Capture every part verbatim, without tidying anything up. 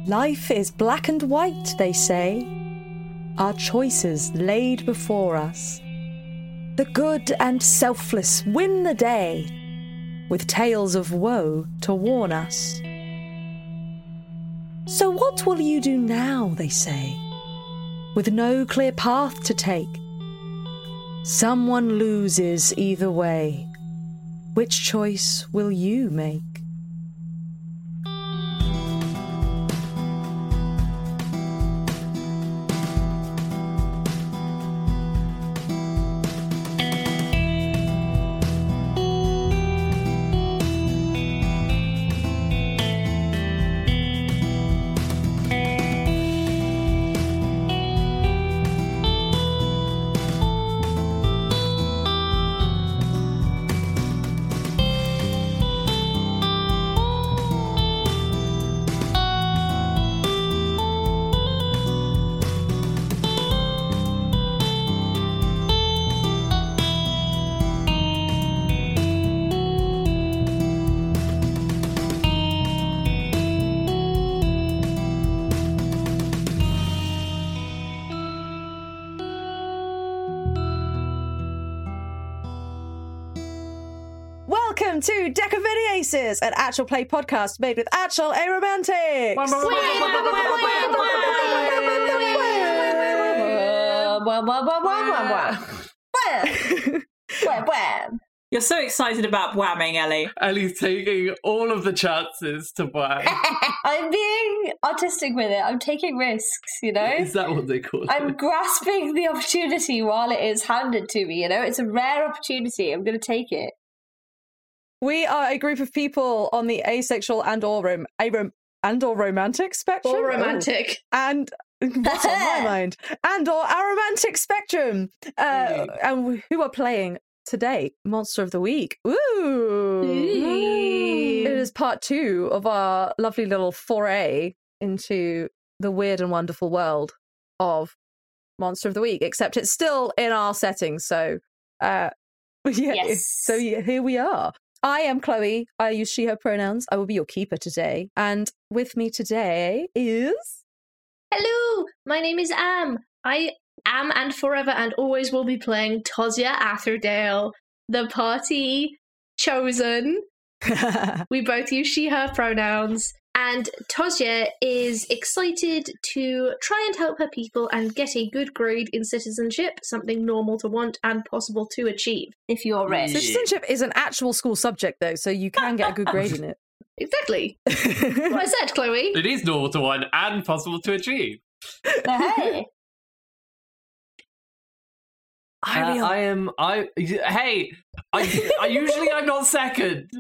Life is black and white, they say. Our choices laid before us. The good and selfless win the day, with tales of woe to warn us. So what will you do now, they say, with no clear path to take? Someone loses either way. Which choice will you make? Welcome to Deck of Mini Aces, an actual play podcast made with actual aromantics. You're so excited about whamming, Ellie. Ellie's taking all of the chances to wham. I'm being artistic with it. I'm taking risks, you know? Is that what they call it? I'm grasping the opportunity while it is handed to me, you know? It's a rare opportunity. I'm going to take it. We are a group of people on the asexual and or rom- arom- and or romantic spectrum. Or romantic. Oh. And what's on my mind? And or aromantic spectrum. Uh, and who are playing today Monster of the Week. Ooh. Ooh. It is part two of our lovely little foray into the weird and wonderful world of Monster of the Week, except it's still in our setting. So, uh, yeah, yes. So yeah, here we are. I am Chloe. I use she, her pronouns. I will be your keeper today. And with me today is... Hello, my name is Am. I am and forever and always will be playing Tosia Atherdale, the party chosen. We both use she, her pronouns. And Tosia is excited to try and help her people and get a good grade in citizenship, something normal to want and possible to achieve. If you're rich. Citizenship is an actual school subject, though, so you can get a good grade in it. Exactly. What I said, Chloe. It is normal to want and possible to achieve. Hey. I, uh, I am. I hey. I, I usually I'm not second.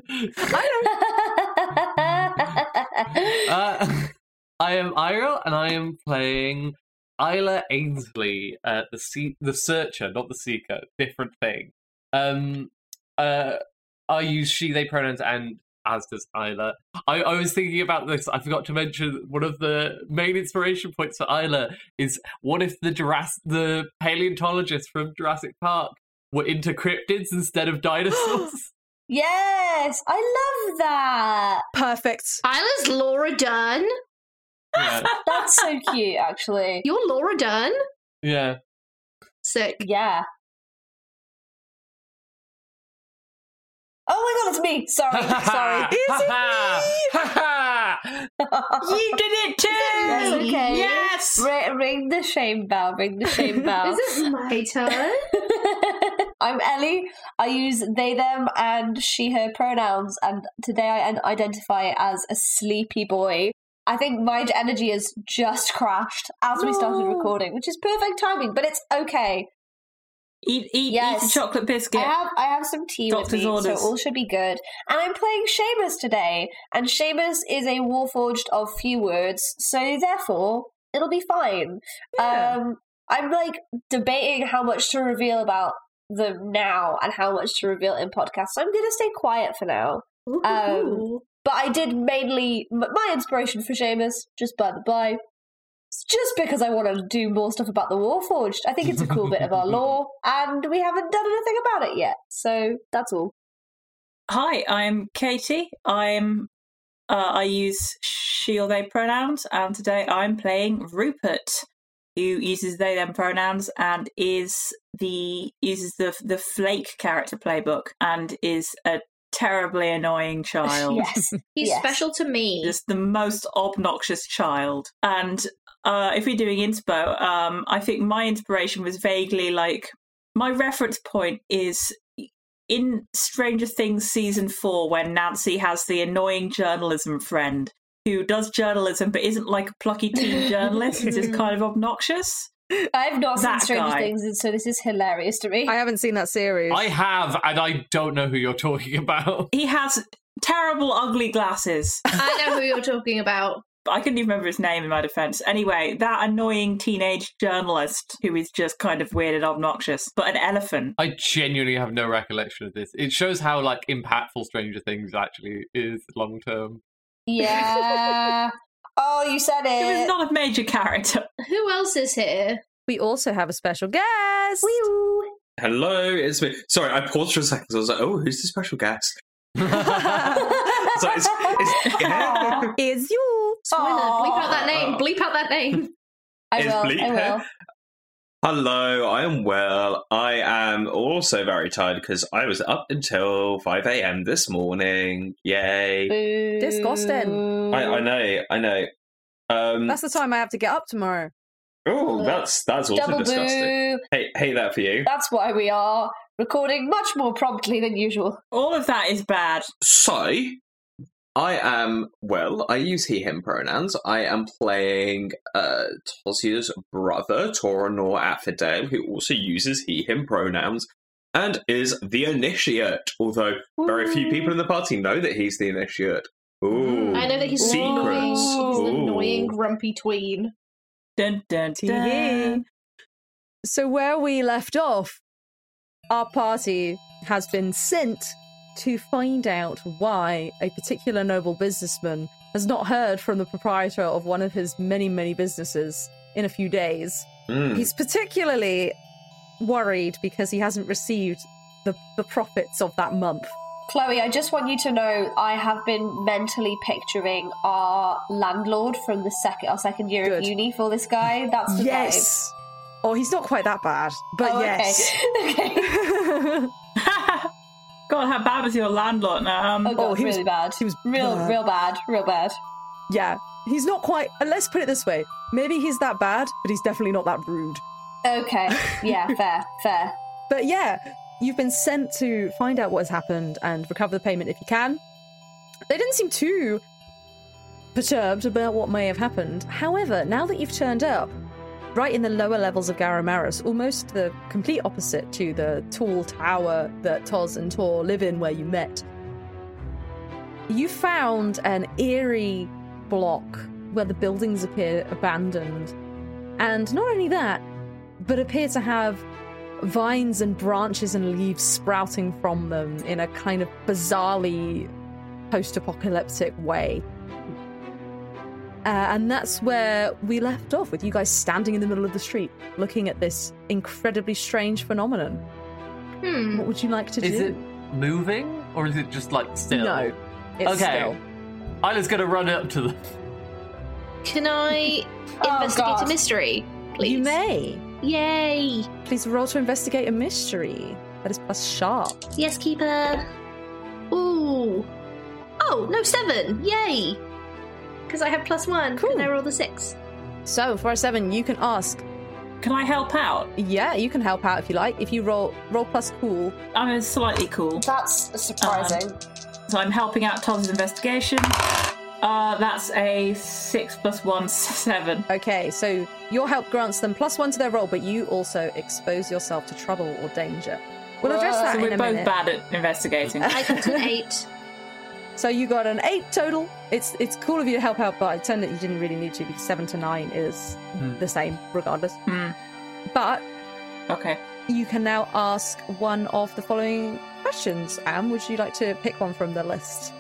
uh, I am Ira, and I am playing Isla Ainsley, uh, the se- the searcher, not the seeker. Different thing. Um. Uh. I use she/they pronouns, and as does Isla. I, I was thinking about this. I forgot to mention one of the main inspiration points for Isla is what if the Jurassic, the paleontologists from Jurassic Park were into cryptids instead of dinosaurs? Yes, I love that. Perfect. Isla's Laura Dern. Yeah. That's so cute, actually. You're Laura Dern? Yeah. Sick. Yeah. Oh my god, it's me! Sorry, sorry. Is it me? You did it too! Yes, okay. Yes! R- ring the shame bell, ring the shame bell. Is it my turn? I'm Ellie. I use they, them, and she, her pronouns, and today I identify as a sleepy boy. I think my energy has just crashed as we started recording, which is perfect timing, but it's okay. Eat, eat, yes. eat a chocolate biscuit. I have, I have some tea Doctor's with me, orders. so all should be good. And I'm playing Seamus today, and Seamus is a warforged of few words, so therefore it'll be fine. Yeah. Um, I'm like debating how much to reveal about them now and how much to reveal in podcasts, so I'm going to stay quiet for now. Ooh. Um, but I did mainly my inspiration for Seamus, just by the by. It's just because I want to do more stuff about the Warforged. I think it's a cool bit of our lore, and we haven't done anything about it yet. So that's all. Hi, I'm Katie. I'm Uh, I use she or they pronouns, and today I'm playing Rupert, who uses they them pronouns and is the uses the the Flake character playbook and is a terribly annoying child. Yes. He's Yes. special to me. Just the most obnoxious child. And uh, if we're doing inspo, um, I think my inspiration was vaguely like my reference point is in Stranger Things season four when Nancy has the annoying journalism friend who does journalism but isn't like a plucky teen journalist. It's just kind of obnoxious. I've not seen That Stranger guy. Things, and so this is hilarious to me. I haven't seen that series. I have, and I don't know who you're talking about. He has terrible, ugly glasses. I know who you're talking about. I couldn't even remember his name in my defense. Anyway, that annoying teenage journalist who is just kind of weird and obnoxious, but an elephant. I genuinely have no recollection of this. It shows how like impactful Stranger Things actually is long term. Yeah. Oh, you said It was it. not a major character. Who else is here? We also have a special guest. Hello, it's me. Sorry, I paused for a second. I was like, oh, who's the special guest? So it's, it's, yeah. It's you. Spoiler. Bleep out that name. Aw. Bleep out that name. I Is will. Bleep I here? will. Hello, I am well. I am also very tired because I was up until five a.m. this morning. Yay. Boo. Disgusting. I, I know, I know. Um, That's the time I have to get up tomorrow. oh, that's that's also Double disgusting. boo. Hey, hey, that for you. That's why we are recording much more promptly than usual. All of that is bad. So, I am, well, I use he, him pronouns. I am playing uh, Tosia's brother, Toranor Affidale, who also uses he, him pronouns, and is the initiate, although very few people in the party know that he's the initiate. Ooh. I know that he's Secrets. annoying. He's an Ooh. annoying, grumpy tween. Dun, dun, Tee. dun. So where we left off, our party has been sent to find out why a particular noble businessman has not heard from the proprietor of one of his many, many businesses in a few days. Mm. He's particularly worried because he hasn't received the, the profits of that month. Chloe, I just want you to know I have been mentally picturing our landlord from the second our second year Good. of uni for this guy. That's the Yes. Oh, he's not quite that bad, but Oh, yes. Okay. okay. God, how bad was your landlord? Um, Oh, God, Oh, he was- really bad. he was real, bad. real bad. Real bad. Yeah, he's not quite. uh, Let's put it this way: maybe he's that bad, but he's definitely not that rude. Okay. Yeah, fair, fair. But yeah, you've been sent to find out what has happened and recover the payment if you can. They didn't seem too perturbed about what may have happened. However, now that you've turned up, right in the lower levels of Garamaris, almost the complete opposite to the tall tower that Toz and Tor live in where you met, you found an eerie block where the buildings appear abandoned. And not only that, but appear to have vines and branches and leaves sprouting from them in a kind of bizarrely post-apocalyptic way. Uh, and that's where we left off, with you guys standing in the middle of the street, looking at this incredibly strange phenomenon. Hmm. What would you like to Is do? it moving or is it just like still? No, it's Okay. still. Isla's gonna run up to them. Can I Oh, investigate God. a mystery, please? You may. Yay! Please roll to investigate a mystery. That is plus sharp. Yes, keeper. Ooh. Oh, no, seven. Yay! Because I have plus one. Cool. And I roll the six. So for a seven, you can ask. can I help out? Yeah, you can help out if you like. If you roll roll plus cool. I'm slightly cool. That's surprising. So I'm helping out Todd's investigation. Uh, that's a six plus one, seven. Okay, so your help grants them plus one to their roll, but you also expose yourself to trouble or danger. We'll address Whoa. that So in we're a both minute. bad at investigating. I got an eight. So you got an eight total. It's it's cool of you to help out, but it turned out you didn't really need to because seven to nine is Hmm. the same regardless. Hmm. But Okay. you can now ask one of the following questions. Am, would you like to pick one from the list?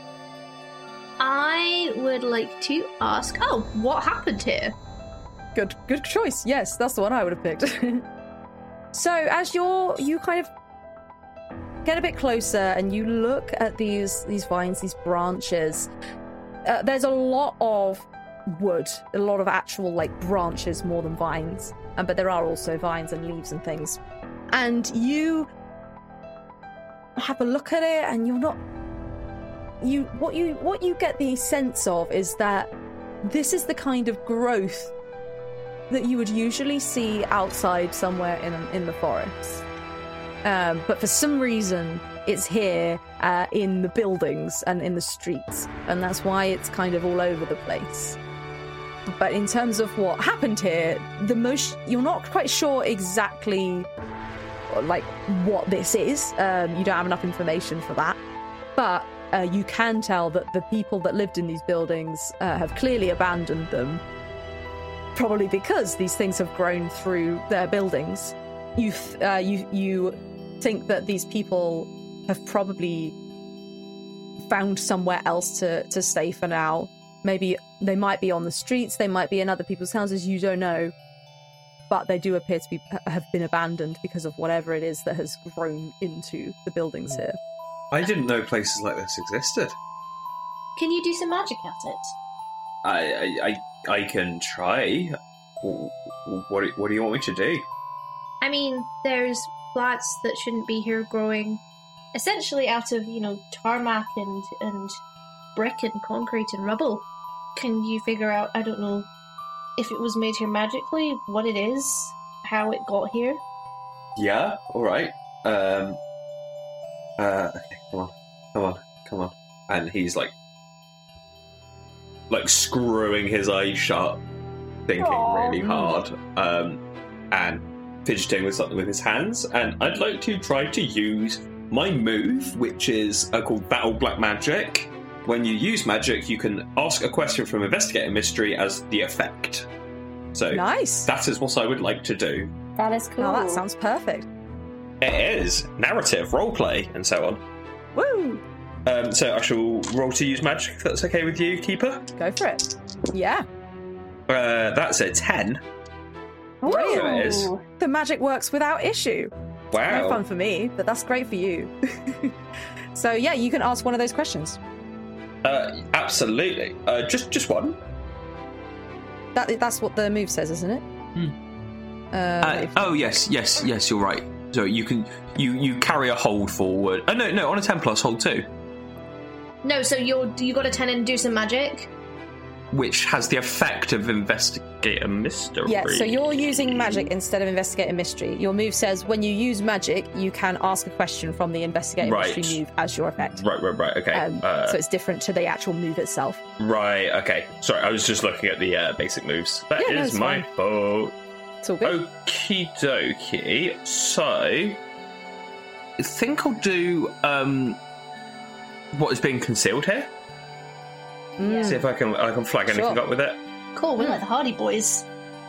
I would like to ask, oh, what happened here? Good, good choice. Yes, that's the one I would have picked. So as you're, you kind of get a bit closer and you look at these these vines, these branches, uh, there's a lot of wood, a lot of actual like branches more than vines, um, but there are also vines and leaves and things. And you have a look at it, and you're not. You what you what you get the sense of is that this is the kind of growth that you would usually see outside somewhere in in the forest. Um, but for some reason, it's here uh, in the buildings and in the streets, and that's why it's kind of all over the place. But in terms of what happened here, the most you're not quite sure exactly like what this is. Um, you don't have enough information for that, but uh, you can tell that the people that lived in these buildings uh, have clearly abandoned them. Probably because these things have grown through their buildings. You, th- uh, you, you think that these people have probably found somewhere else to, to stay for now. Maybe they might be on the streets, they might be in other people's houses, you don't know. But they do appear to be have been abandoned because of whatever it is that has grown into the buildings here. I didn't know places like this existed. Can you do some magic at it? I, I, I, I can try. What, what do you want me to do? I mean, there's plants that shouldn't be here growing essentially out of, you know, tarmac and, and brick and concrete and rubble. Can you figure out, I don't know, if it was made here magically, what it is, how it got here? Yeah, alright. Um, uh, okay, come on, come on, come on. And he's like, like screwing his eyes shut, thinking Aww. really hard, um, and fidgeting with something with his hands. And I'd like to try to use my move, which is uh, called Battle Black Magic. When you use magic, you can ask a question from Investigate a Mystery as the effect. So Nice. that is what I would like to do. That is cool. Oh, that sounds perfect. It is narrative, roleplay, and so on. Woo! Um, so I shall roll to use magic, if that's okay with you, Keeper. Go for it. Yeah. Uh, that's a ten. Ooh. So it is. The magic works without issue. Wow. No fun for me, but that's great for you. So yeah, you can ask one of those questions. Uh, absolutely. Uh, just, just one. That that's what the move says, isn't it? Hmm. Uh, Uh, if- oh yes, yes, yes. You're right. So you can you you carry a hold forward. Oh no, no. On a ten plus, hold two, No, so you're you got a ten and do some magic? which has the effect of investigate a mystery. Yeah, so you're using magic instead of investigate a mystery. Your move says when you use magic, you can ask a question from the investigate a Right. mystery move as your effect. Right, right, right. Okay. Um, uh, so it's different to the actual move itself. right. Okay. Sorry, I was just looking at the uh, basic moves. That Yeah, no, is it's my fine. fault. It's all good. Okie dokie. So, I think I'll do um, what is being concealed here. Mm. see if I can I can flag anything Sure. up with it. Cool, we're like the Hardy Boys.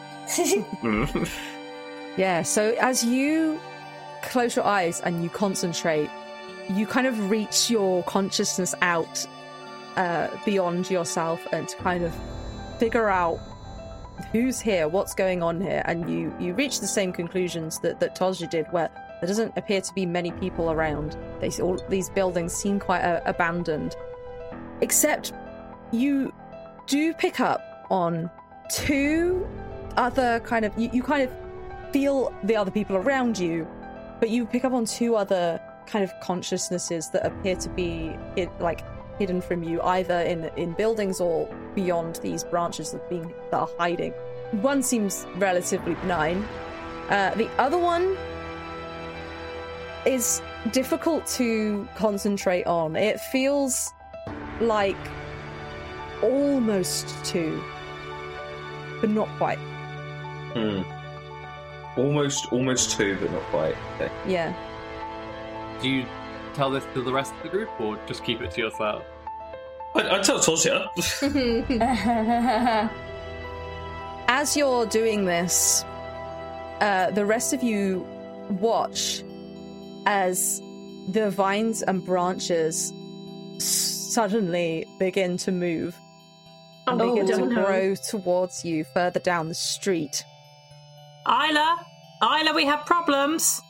Mm. Yeah, so as you close your eyes and you concentrate, you kind of reach your consciousness out uh, beyond yourself and to kind of figure out who's here, what's going on here, and you, you reach the same conclusions that, that Tozja did, where there doesn't appear to be many people around. They, all these buildings seem quite uh, abandoned. Except you do pick up on two other kind of... You, you kind of feel the other people around you, but you pick up on two other kind of consciousnesses that appear to be it, like hidden from you, either in in buildings or beyond these branches that, being, that are hiding. One seems relatively benign. Uh, the other one is difficult to concentrate on. It feels like almost two, but not quite. Hmm. Almost, almost two, but not quite. Okay. Yeah. Do you tell this to the rest of the group, or just keep it to yourself? I, I tell Tozja. As you're doing this, uh, the rest of you watch as the vines and branches suddenly begin to move and Oh, begin to don't know. grow towards you further down the street. Isla, Isla, we have problems.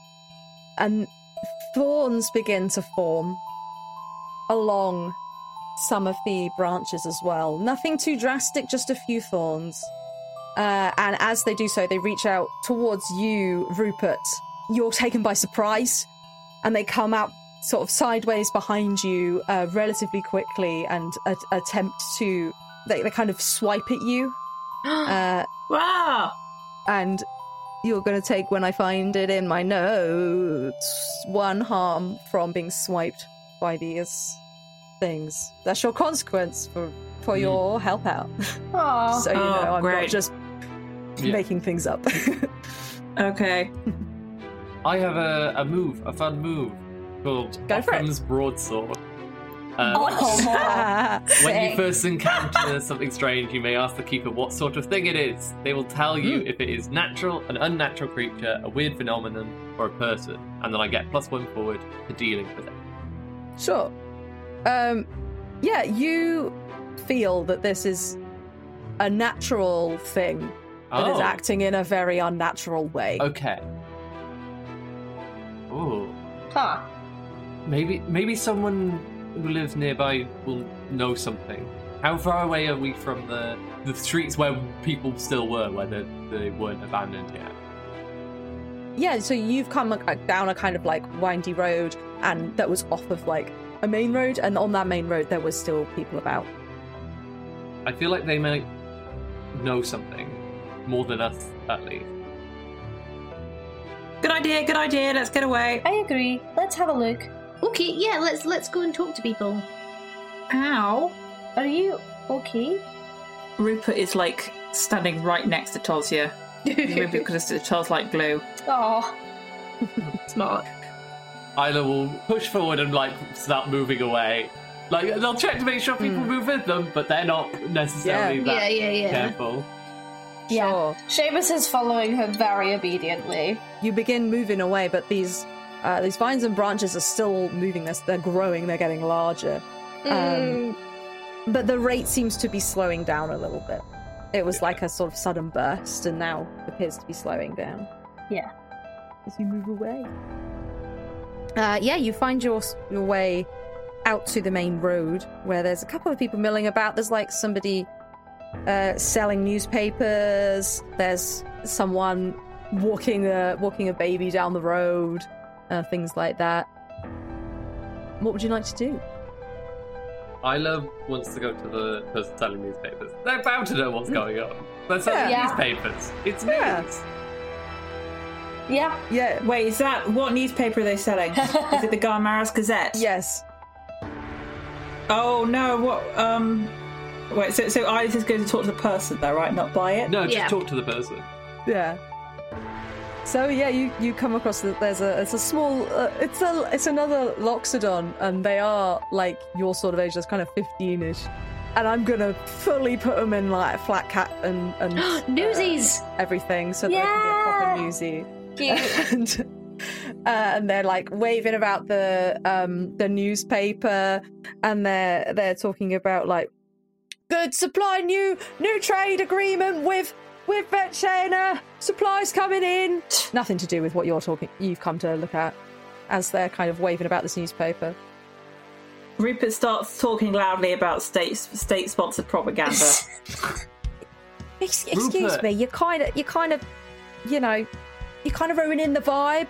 And thorns begin to form along some of the branches as well. Nothing too drastic, just a few thorns. Uh, and as they do so, they reach out towards you, Rupert. You're taken by surprise, and they come out sort of sideways behind you uh, relatively quickly and a- attempt to... They, they kind of swipe at you. uh, Wow! and you're going to take, when I find it in my notes, one harm from being swiped by these things. That's your consequence for, for mm. your help out. Aww. So you oh, know I'm great. not just yeah. making things up. Okay. I have a, a move, a fun move called Go for Occam's Broadsword. Um, Oh, when you sick. first encounter something strange, you may ask the keeper what sort of thing it is. They will tell you Mm. if it is natural, an unnatural creature, a weird phenomenon, or a person, and then I get plus one forward to dealing with it. Sure. Um, yeah, you feel that this is a natural thing that is Oh. acting in a very unnatural way. Okay. Ooh. Huh. Maybe maybe someone who lives nearby will know something. How far away are we from the the streets where people still were, where they, they weren't abandoned yet? Yeah, so you've come uh, down a kind of like windy road, and that was off of like a main road, and on that main road there was still people about. I feel like they might know something more than us, at least. Good idea, good idea. Let's get away. I agree. Let's have a look. Okay, yeah, let's let's go and talk to people. Ow. Are you okay? Rupert is like standing right next to Tosia. Rupert because it smells like glue. Oh, Smart. Isla will push forward and like start moving away. Like they'll check to make sure people Mm. move with them, but they're not necessarily Yeah. that Yeah, yeah, yeah. careful. yeah. Sure. Seamus is following her very obediently. You begin moving away, but these uh, these vines and branches are still moving. They're, they're growing. They're getting larger. Um, but the rate seems to be slowing down a little bit. It was like a sort of sudden burst, and now appears to be slowing down. Yeah. As you move away. Uh, yeah, you find your your way out to the main road, where there's a couple of people milling about. There's like somebody uh, selling newspapers. There's someone walking a walking a baby down the road, uh, things like that. What would you like to do? Isla wants to go to the person selling newspapers. They're bound to know what's going on. They're selling Yeah. newspapers. It's Yeah. news. Yeah. Yeah. Wait, is that what newspaper are they selling? Is it the Garmaras Gazette? Yes. Oh no, what um wait, so so Iris is going to talk to the person though, right? Not buy it? No, just Yeah. talk to the person. Yeah. So yeah, you, you come across that there's a it's a small uh, it's a it's another Loxodon, and they are like your sort of age, that's kind of fifteen-ish, and I'm gonna fully put them in like flat cap and and uh, Newsies! everything, so that they can get proper newsy. Cute. and, uh, and they're like waving about the um the newspaper, and they're they're talking about like good supply, new new trade agreement with with Vetchena, supplies coming in. Nothing to do with what you're talking you've come to look at, as they're kind of waving about this newspaper. Rupert starts talking loudly about state state sponsored propaganda. Ex- excuse Rupert. me, you kind of you kind of you know you're kind of ruining the vibe.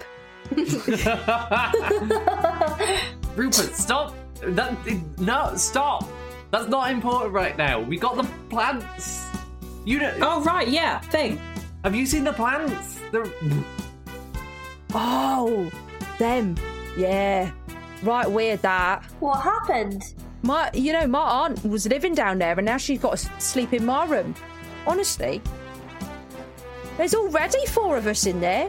Rupert, stop! That no, stop! That's not important right now. We got the plants. You know? Oh right, yeah, thing. Have you seen the plants? They're... Oh, them, yeah, right. Weird that. What happened? My, you know, my aunt was living down there, and now she's got to sleep in my room. Honestly, there's already four of us in there.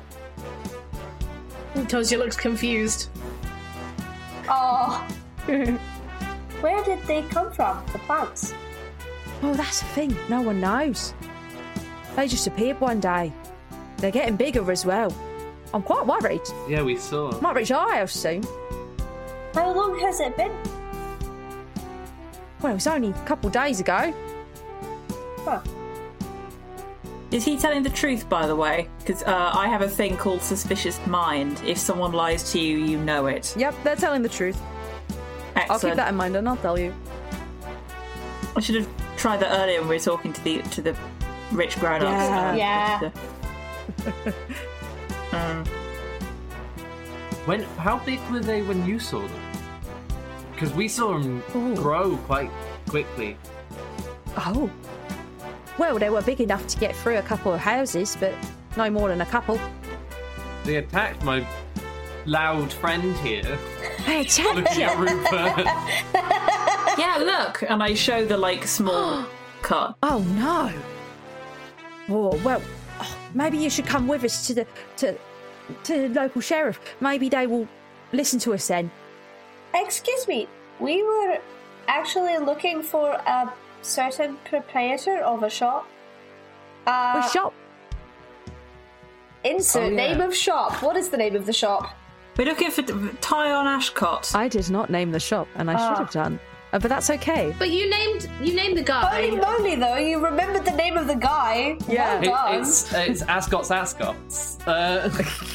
Tosia looks confused. Oh. Where did they come from? The plants? Oh, that's the thing. No one knows. They just appeared one day. They're getting bigger as well. I'm quite worried. Yeah, we saw. Might reach our house soon. How long has it been? Well, it was only a couple of days ago. Huh. Is he telling the truth, by the way? Because uh, I have a thing called suspicious mind. If someone lies to you, you know it. Yep, they're telling the truth. Excellent. I'll keep that in mind and I'll tell you. I should have tried that earlier when we were talking to the to the rich grown-ups. Yeah. Um, Yeah. just, uh, um, When? How big were they when you saw them? Because we saw them Ooh. grow quite quickly. Oh. Well, they were big enough to get through a couple of houses, but no more than a couple. They attacked my loud friend here. Hey, Looking at Rupert. yeah, look, and I show the like small cut. Oh no. Oh, well, oh, maybe you should come with us to the to to the local sheriff. Maybe they will listen to us then. Excuse me, we were actually looking for a certain proprietor of a shop. Uh, Which shop? Insert Oh, yeah. name of shop. What is the name of the shop? We're looking for Tyon Ashcott. I did not name the shop, and I Ah. should have done. Uh, but that's okay. But you named you named the Holy guy. moly, though, you remembered the name of the guy. Yeah. Well It, done. it's it's Ascot's Ascot's. Uh,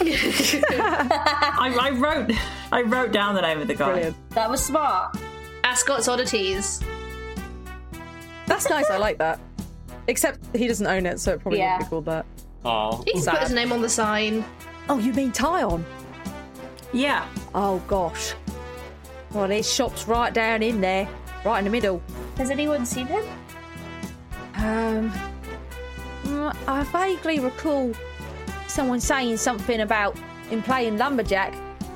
I, I wrote I wrote down the name of the guy. Brilliant. That was smart. Ascot's Oddities. That's nice. I like that. Except he doesn't own it, so it probably Yeah. wouldn't be called that. oh, He can Sad. put his name on the sign. Oh, you mean Tyon? Yeah. Oh gosh. Well, his shop's right down in there, right in the middle. Has anyone seen him? Um, mm, I vaguely recall someone saying something about him playing lumberjack.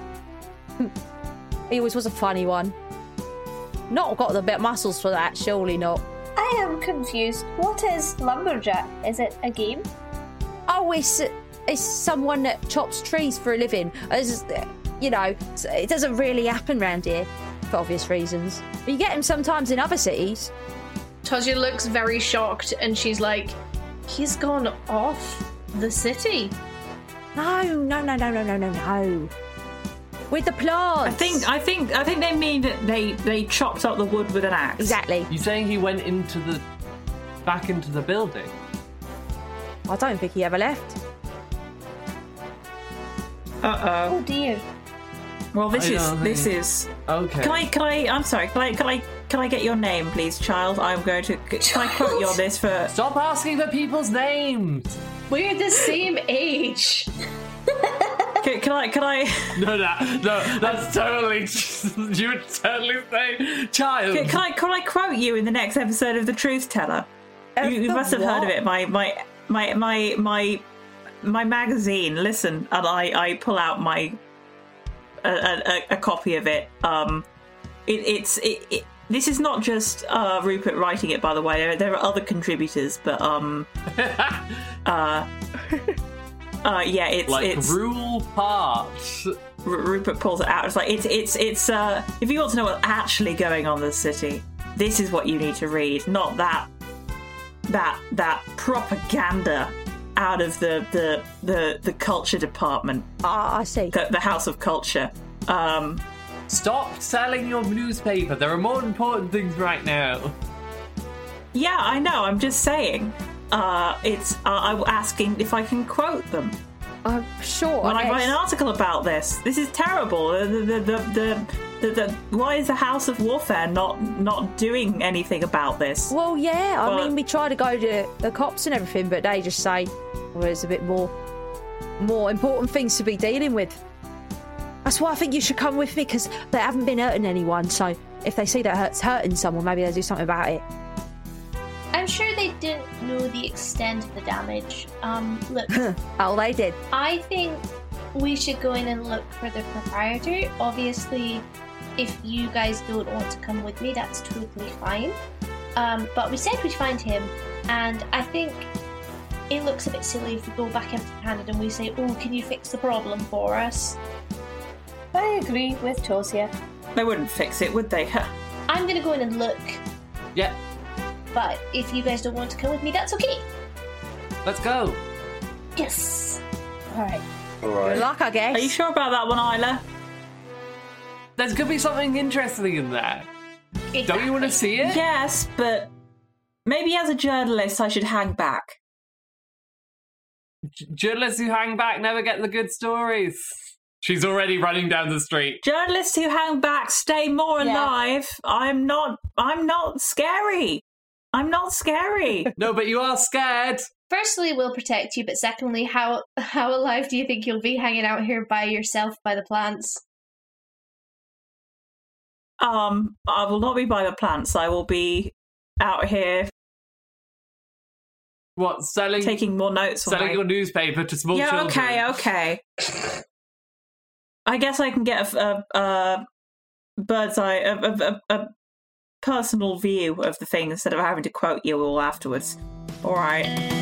He always was a funny one. Not got the bit muscles for that, surely not. I am confused. What is lumberjack? Is it a game? Oh, it's it's someone that chops trees for a living. It's, you know, it doesn't really happen round here for obvious reasons. You get him sometimes in other cities. Tozia looks very shocked and she's like, he's gone off the city. No, no, no, no, no, no, no, no. With the plants. I think I think I think they mean that they they chopped up the wood with an axe. exactly. you saying he went into the back into the building? I don't think he ever left. Uh Oh dear. oh. Well, this I is don't this think- is. Okay. Can I? Can I? I'm sorry. Can I? Can I? Can I get your name, please, child? I'm going to. Can I quote you on this for? Stop asking for people's names. We're the same age. Can, can I? Can I? No, that no, that's totally. You would totally say child. Can, can I? Can I quote you in the next episode of The Truth Teller? You, you the must have heard of what? it. My my my my my my magazine. Listen, and I I pull out my a, a, a copy of it. Um, it, it's it, it. This is not just uh, Rupert writing it, by the way. There, there are other contributors, but um, uh, uh, yeah, it's like it's rule parts. R- Rupert pulls it out. It's like it's it's it's. Uh, if you want to know what's actually going on in the city, this is what you need to read, not that that that propaganda out of the the the, the culture department, Ah, I see. the, the House of Culture. Um, Stop selling your newspaper. There are more important things right now. yeah, I know. I'm just saying. Uh, it's. Uh, I'm asking if I can quote them I'm sure. when I guess. write an article about this. This is terrible. The the the the. the The, the, why is the House of Warfare not not doing anything about this? Well, yeah. I Well- mean, we try to go to the cops and everything, but they just say, well, there's a bit more, more important things to be dealing with. That's why I think you should come with me, because they haven't been hurting anyone. So if they see that it's hurting someone, maybe they'll do something about it. I'm sure they didn't know the extent of the damage. Um, look, Oh, they did. I think we should go in and look for the proprietor. Obviously, if you guys don't want to come with me, that's totally fine. Um, but we said we'd find him, and I think it looks a bit silly if we go back empty-handed and we say, "Oh, can you fix the problem for us?" I agree with Tosia. They wouldn't fix it, would they? I'm gonna go in and look, Yeah, but if you guys don't want to come with me, that's okay. let's go. Yes. Alright. Good Alright. luck, I guess. Are you sure about that one, Isla? There's gonna be something interesting in there. Don't you want to see it? Yes, but maybe as a journalist, I should hang back. J- Journalists who hang back never get the good stories. She's already running down the street. Journalists who hang back stay more Yeah. alive. I'm not. I'm not scary. I'm not scary. No, but you are scared. Firstly, we'll protect you, but secondly, how how alive do you think you'll be hanging out here by yourself by the plants? Um, I will not be by the plants. I will be out here. What, selling? Taking more notes. Selling your newspaper to small yeah, children. Yeah, okay, okay. I guess I can get a, a, a bird's eye, a, a, a personal view of the thing instead of having to quote you all afterwards. All right.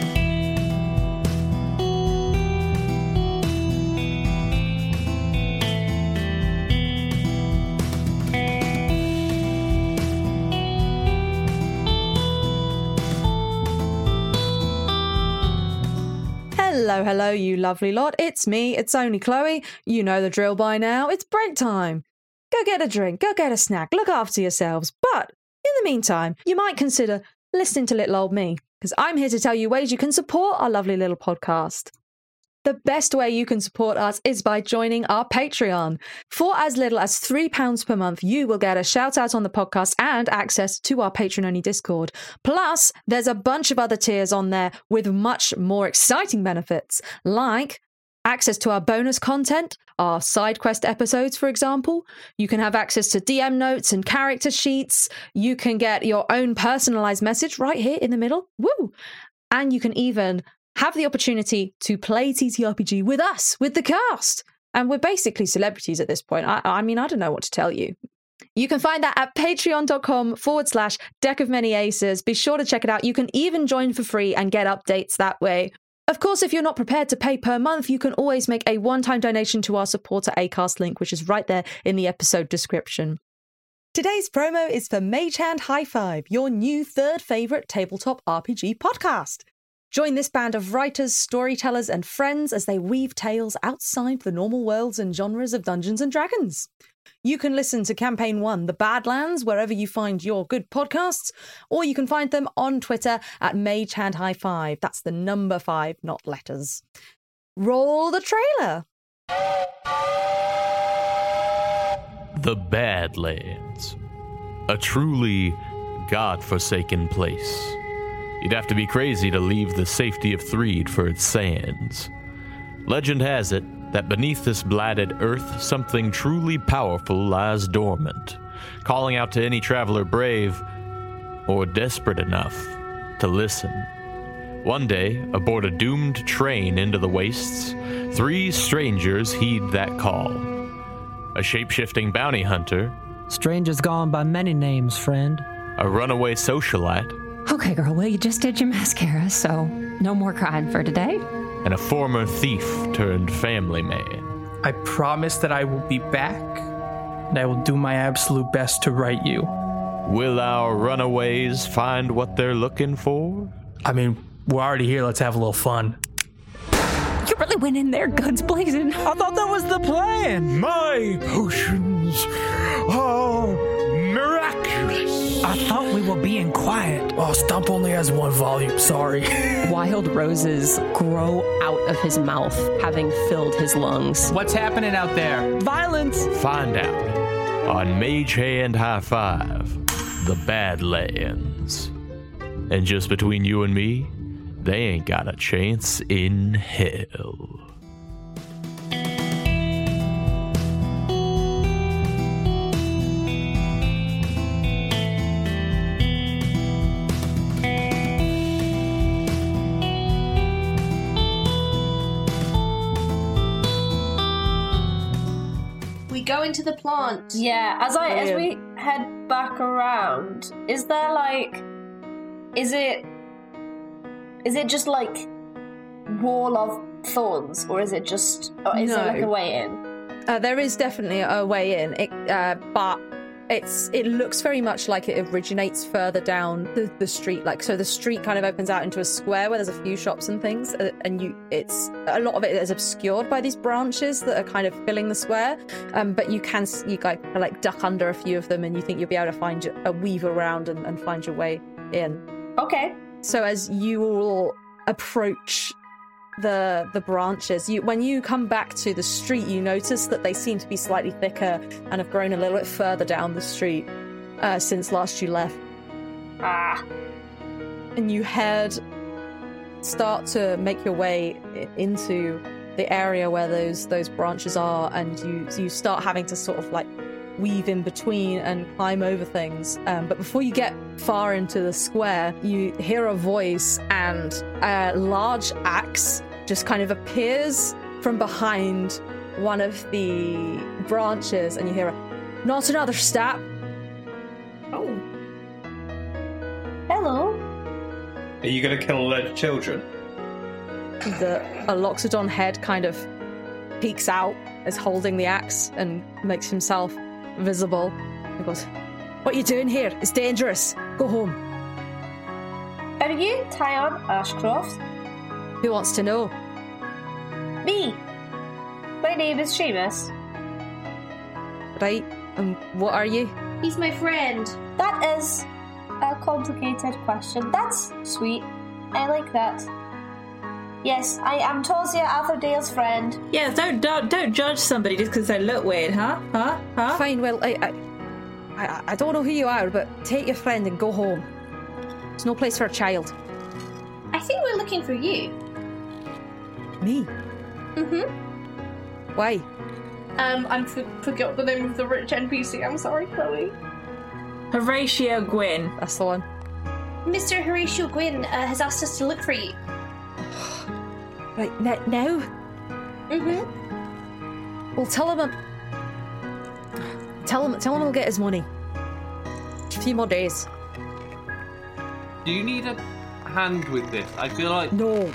Hello, hello, you lovely lot. It's me, it's only Chloe. You know the drill by now. It's break time. Go get a drink, go get a snack, look after yourselves. But in the meantime, you might consider listening to little old me, because I'm here to tell you ways you can support our lovely little podcast. The best way you can support us is by joining our Patreon. For as little as three pounds per month, you will get a shout out on the podcast and access to our Patreon-only Discord. Plus, there's a bunch of other tiers on there with much more exciting benefits, like access to our bonus content, our side quest episodes, for example. You can have access to D M notes and character sheets. You can get your own personalized message right here in the middle. Woo! And you can even have the opportunity to play T T R P G with us, with the cast. And we're basically celebrities at this point. I, I mean, I don't know what to tell you. You can find that at patreon.com forward slash deck of many aces. Be sure to check it out. You can even join for free and get updates that way. Of course, if you're not prepared to pay per month, you can always make a one-time donation to our supporter Acast link, which is right there in the episode description. Today's promo is for Mage Hand High Five, your new third favourite tabletop R P G podcast. Join this band of writers, storytellers, and friends as they weave tales outside the normal worlds and genres of Dungeons and Dragons. You can listen to Campaign one, The Badlands, wherever you find your good podcasts, or you can find them on Twitter at Mage Hand High Five. That's the number five, not letters. Roll the trailer. The Badlands. A truly God-forsaken place. You'd have to be crazy to leave the safety of Threed for its sands. Legend has it that beneath this blighted earth, something truly powerful lies dormant, calling out to any traveler brave or desperate enough to listen. One day, aboard a doomed train into the wastes, three strangers heed that call. A shape-shifting bounty hunter. Strange has gone by many names, friend. A runaway socialite. Okay, girl, well, you just did your mascara, so no more crying for today. And a former thief turned family man. I promise that I will be back, and I will do my absolute best to right you. Will our runaways find what they're looking for? I mean, we're already here. Let's have a little fun. You really went in there, guns blazing. I thought that was the plan. My potions are miraculous. I thought we were being quiet. Oh, Stump only has one volume, sorry. Wild roses grow out of his mouth, having filled his lungs. What's happening out there? Violence! Find out on Mage Hand High Five, The Badlands. And just between you and me, they ain't got a chance in hell. Go into the plant. Yeah, as I as we head back around, is there like, is it, is it just like wall of thorns, or is it just, or is No. there like a way in? Uh, there is definitely a way in, it, uh, but it's it looks very much like it originates further down the, the street. Like, so the street kind of opens out into a square where there's a few shops and things, uh, and you it's a lot of it is obscured by these branches that are kind of filling the square. Um, but you can you like like duck under a few of them, and you think you'll be able to find your, uh, weave around and, and find your way in. Okay. So as you all approach the the branches, you when you come back to the street, you notice that they seem to be slightly thicker and have grown a little bit further down the street uh, since last you left. Ah. and you head, start to make your way into the area where those those branches are, and you you start having to sort of like weave in between and climb over things. Um, but before you get far into the square, you hear a voice, and a large axe just kind of appears from behind one of the branches, and you hear a, "Not another step." Oh. Hello. Are you going to kill a load of children? The a Loxodon head kind of peeks out as holding the axe and makes himself visible. He goes, "What are you doing here? It's dangerous. Go home." Are you Tyon Ashcroft? Who wants to know? Me. My name is Seamus. Right, and what are you? He's my friend. That is a complicated question. That's sweet. I like that. Yes, I am Tosia Atherdale's friend. Yeah, don't don't, don't judge somebody just because they look weird, huh? Huh? Huh? Fine, well, I, I I I don't know who you are, but take your friend and go home. There's no place for a child. I think we're looking for you. Me? Mm-hmm. Why? Um, I f- forgot the name of the rich N P C. I'm sorry, Chloe. Horatio Gwyn. That's the one. Mister Horatio Gwyn uh, has asked us to look for you. Right, n- now? Mm-hmm. Well, tell him I'm... Tell him, tell him I'll get his money. A few more days. Do you need a hand with this? I feel like... No.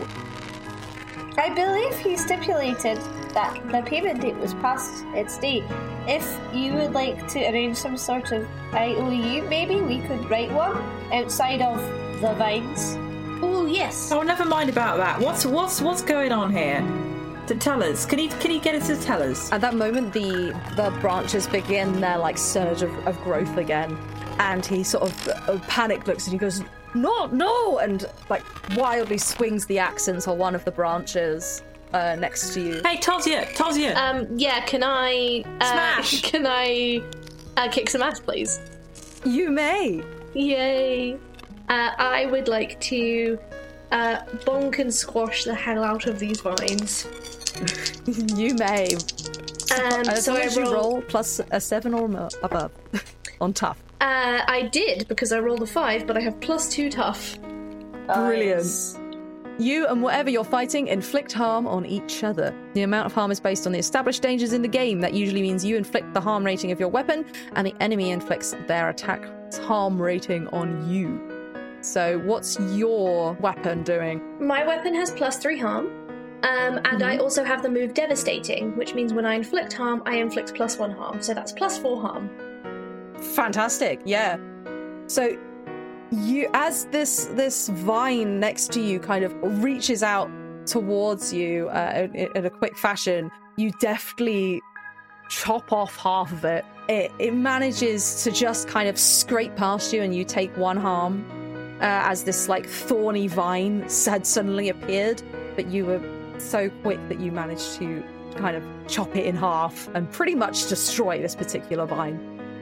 I believe he stipulated that the payment date was past its date. If you would like to arrange some sort of I O U, maybe we could write one outside of the vines. Oh yes. Oh, never mind about that. What's what's what's going on here? To tell us. Can he can he get us to tell us? At that moment, the the branches begin their like surge of, of growth again, and he sort of uh, panic looks and he goes, "No, no!" and like wildly swings the axe into one of the branches uh, next to you. Hey, Tosia, Tosia. Um, yeah. Can I uh, Smash. Can I uh, kick some ass, please? You may. Yay! Uh, I would like to uh, bonk and squash the hell out of these vines. You may. Um, as so long I as you roll. roll plus a seven or more above on tough. Uh, I did because I rolled a five, but I have plus two tough. Brilliant. You and whatever you're fighting inflict harm on each other. The amount of harm is based on the established dangers in the game. That usually means you inflict the harm rating of your weapon, and the enemy inflicts their attack's harm rating on you. So, what's your weapon doing? My weapon has plus three harm, um, and Mm-hmm. I also have the move Devastating, which means when I inflict harm, I inflict plus one harm. So that's plus four harm. Fantastic, yeah. So you, as this this vine next to you kind of reaches out towards you uh, in, in a quick fashion, you deftly chop off half of it. It it manages to just kind of scrape past you, and you take one harm uh, as this like thorny vine had suddenly appeared, but you were so quick that you managed to kind of chop it in half and pretty much destroy this particular vine.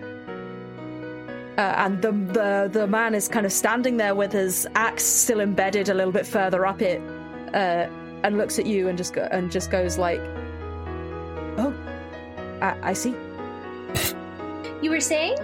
Uh, and the, the the man is kind of standing there with his axe still embedded a little bit further up it, uh, and looks at you and just go, and just goes like, "Oh, I, I see." You were saying?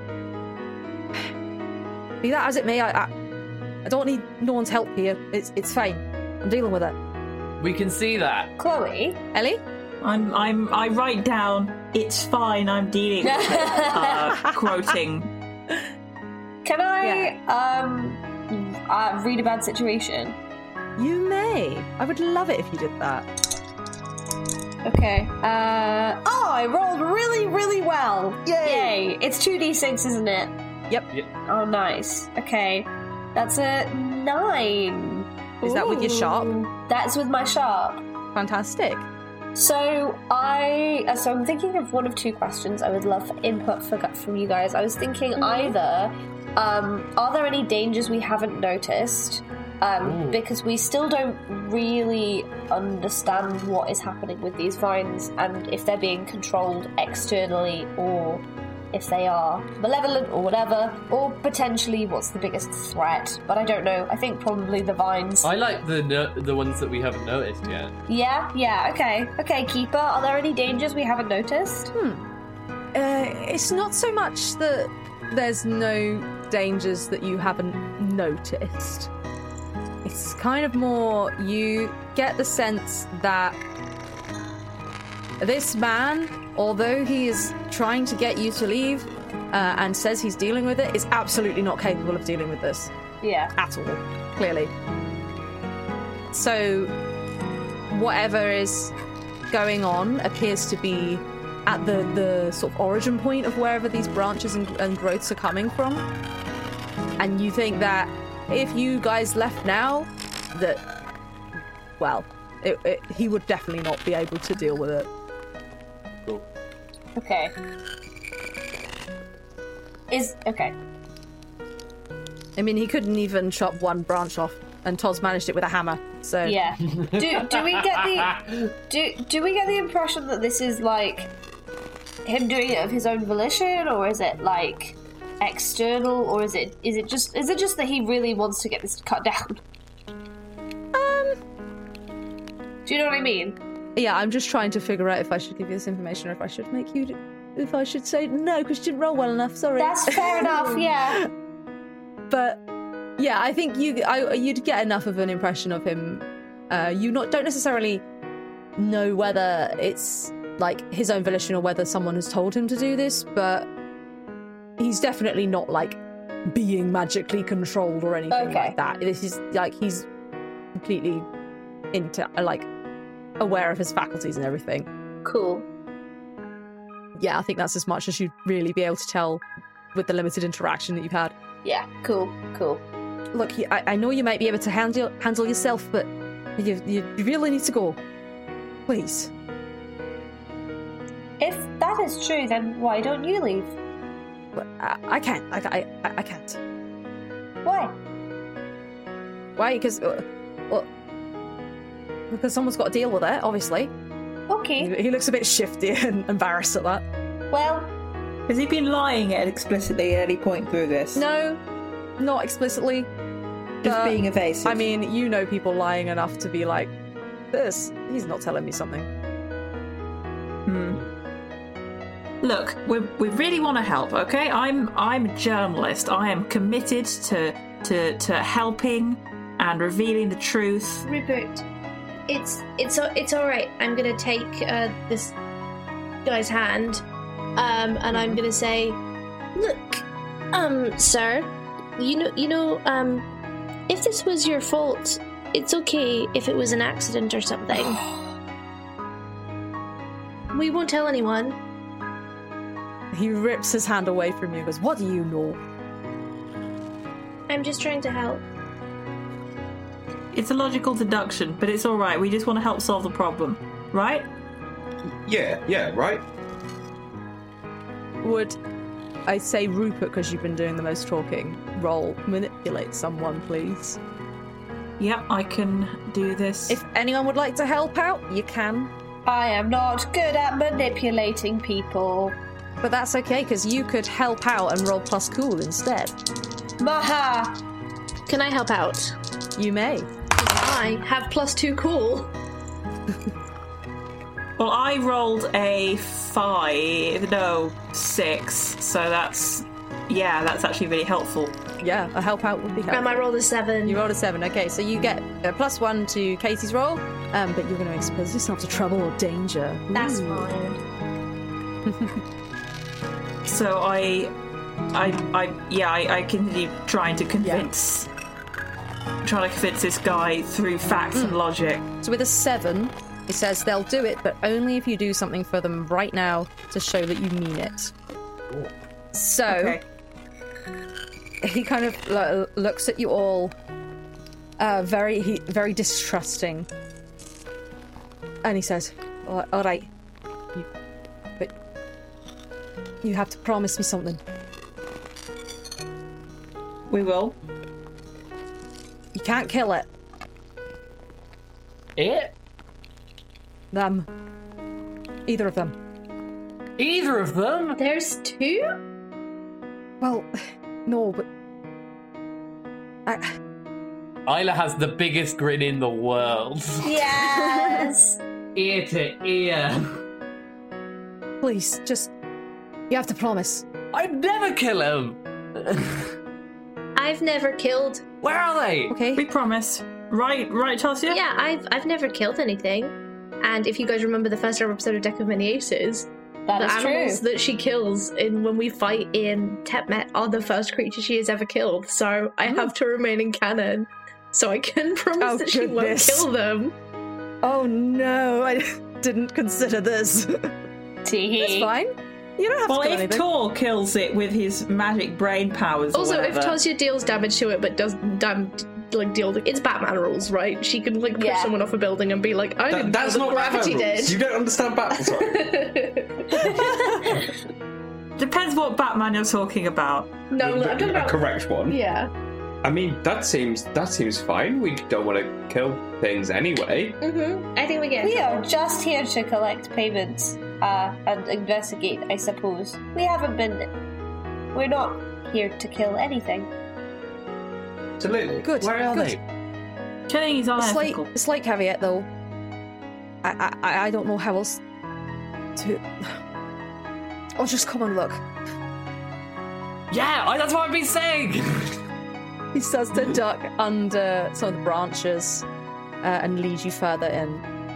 Be that as it may, I, I I don't need no one's help here. It's it's fine. I'm dealing with it. We can see that. Chloe, Ellie, I'm I'm I write down. It's fine. I'm dealing with it. Uh, quoting. can I um uh, read a bad situation? you may. I would love it if you did that. Okay. Uh oh, I rolled really, really well. Yay! It's two d six, isn't it? Yep. Yep. Oh, nice. Okay, that's a nine. Is that with your sharp? That's with my sharp. Fantastic. So I, uh, so I'm thinking of one of two questions. I would love input for, from you guys. I was thinking Mm-hmm. either, um, are there any dangers we haven't noticed? Um, because we still don't really understand what is happening with these vines and if they're being controlled externally or if they are malevolent or whatever, or potentially what's the biggest threat. But I don't know. I think probably the vines. I like the no- the ones that we haven't noticed yet. Yeah, yeah, okay. Okay, Keeper, are there any dangers we haven't noticed? Hmm. Uh, it's not so much that there's no dangers that you haven't noticed. It's kind of more you get the sense that this man, although he is trying to get you to leave uh, and says he's dealing with it, is absolutely not capable of dealing with this. Yeah. At all, clearly. So, whatever is going on appears to be at the, the sort of origin point of wherever these branches and, and growths are coming from. And you think that if you guys left now, that, well, it, it, he would definitely not be able to deal with it. Cool. Okay. Is, okay. I mean, he couldn't even chop one branch off, and Toz managed it with a hammer, so... Yeah. Do do we get the... Do, do we get the impression that this is, like, him doing it of his own volition, or is it, like, external, or is it is it just is it just that he really wants to get this cut down? Um... Do you know what I mean? Yeah, I'm just trying to figure out if I should give you this information or if I should make you... Do, if I should say no, because you didn't roll well enough, sorry. That's fair enough, yeah. But, yeah, I think you, I, you'd get enough of an impression of him. Uh, you not don't necessarily know whether it's, like, his own volition or whether someone has told him to do this, but he's definitely not, like, being magically controlled or anything Okay. like that. This is, like, he's completely into, like, aware of his faculties and everything. Cool. Yeah, I think that's as much as you'd really be able to tell with the limited interaction that you've had. Yeah, cool, cool. Look, you- I, I know you might be able to handle handle yourself, but you, you really need to go. Please. If that is true, then why don't you leave? But I, I can't. I, I, I can't. Why? Why? Because, uh, well, because someone's got to deal with it, obviously. Okay. He, he looks a bit shifty and embarrassed at that. Well, has he been lying at explicitly at any point through this? No, not explicitly. Just but, being evasive. I mean, you know people lying enough to be like, this, he's not telling me something. Hmm. Look, we we really want to help, okay? I'm I'm a journalist. I am committed to to to helping and revealing the truth. Rupert, it's it's it's all right. I'm gonna take uh, this guy's hand, um, and I'm gonna say, "Look, um, sir, you know, you know, um, if this was your fault, it's okay if it was an accident or something. We won't tell anyone." He rips his hand away from you and goes, what do you know? I'm just trying to help. It's a logical deduction, but it's all right. We just want to help solve the problem, right? Yeah, yeah, right? Would I say Rupert, because you've been doing the most talking, roll manipulate someone, please? Yep, I can do this. If anyone would like to help out, you can. I am not good at manipulating people. But that's okay, because you could help out and roll plus cool instead. Maha! Can I help out? You may. I have plus two cool. Well, I rolled a five, no, six, so that's, yeah, that's actually really helpful. Yeah, a help out would be helpful. And I rolled a seven. You rolled a seven, okay, so you get a plus one to Katie's roll, um, but you're going to expose yourself to trouble or danger. That's Ooh. fine. So I, I, I, yeah, I, I continue trying to convince, yeah. trying to convince this guy through facts mm. and logic. So with a seven, it says they'll do it, but only if you do something for them right now to show that you mean it. Ooh. So okay. he kind of lo- looks at you all, uh, very, he, very distrusting, and he says, "All, all right, you, but you have to promise me something." We will. You can't kill it. It? Them. Either of them. Either of them? There's two? Well, no, but I... Isla has the biggest grin in the world. Yes. Ear to ear. Please, just... You have to promise. I'd never kill him. I've never killed. Where are they? Okay. We promise. Right, right, Tasia? Yeah, I've I've never killed anything. And if you guys remember the first episode of Deck of Many Aces, That the is animals true. that she kills in when we fight in Tepmet are the first creatures she has ever killed. So I Oh. have to remain in canon. So I can promise Oh, that she won't goodness. kill them. Oh no, I didn't consider this. Tee It's fine. You don't have Well, to kill if anything. Tor kills it with his magic brain powers, Also, or if whatever, Tasia deals damage to it but does dam- like deal it's Batman rules, right? She can like push Yeah. someone off a building and be like, I That- didn't that's know not that gravity Batman rules. did. You don't understand Batman. Sorry. depends what Batman you're talking about. No, look, I'm talking A about correct one. yeah. I mean, that seems that seems fine. We don't want to kill things anyway. Mm-hmm. I think we get. We are just here to collect payments uh, and investigate, I suppose. We haven't been. We're not here to kill anything. Absolutely. Good. Where are good. they? Killing is A slight, unethical. a slight caveat, though. I, I, I don't know how else to. Oh, just come and look. Yeah, I, that's what I've been saying. He starts to duck under some of the branches uh, and lead you further in.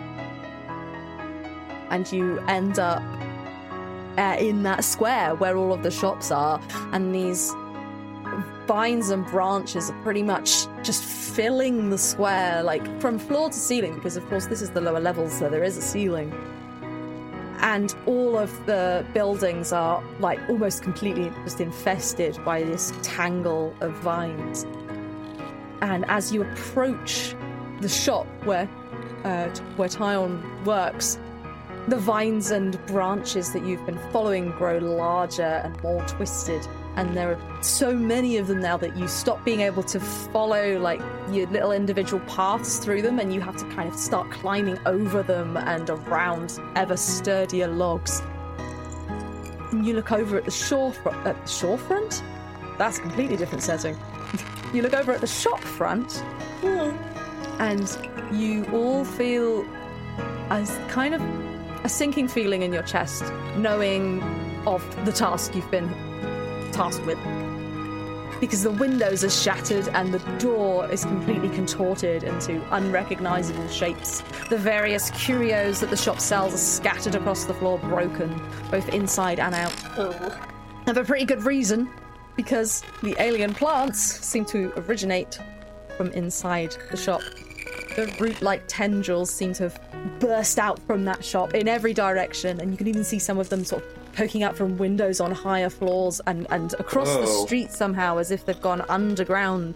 And you end up uh, in that square where all of the shops are, and these vines and branches are pretty much just filling the square, like from floor to ceiling, because of course this is the lower level, so there is a ceiling. And all of the buildings are like almost completely just infested by this tangle of vines. And as you approach the shop where uh, where Tyon works, the vines and branches that you've been following grow larger and more twisted. And there are so many of them now that you stop being able to follow like your little individual paths through them, and you have to kind of start climbing over them and around ever sturdier logs. And you look over at the shore fr- at the shore front? That's a completely different setting. You look over at the shop front, and you all feel as kind of a sinking feeling in your chest, knowing of the task you've been tasked with. Because the windows are shattered and the door is completely contorted into unrecognizable shapes. The various curios that the shop sells are scattered across the floor, broken, both inside and out. Oh. And for pretty good reason, because the alien plants seem to originate from inside the shop. The root-like tendrils seem to have burst out from that shop in every direction, and you can even see some of them sort of poking out from windows on higher floors and, and across the Whoa. street somehow, as if they've gone underground.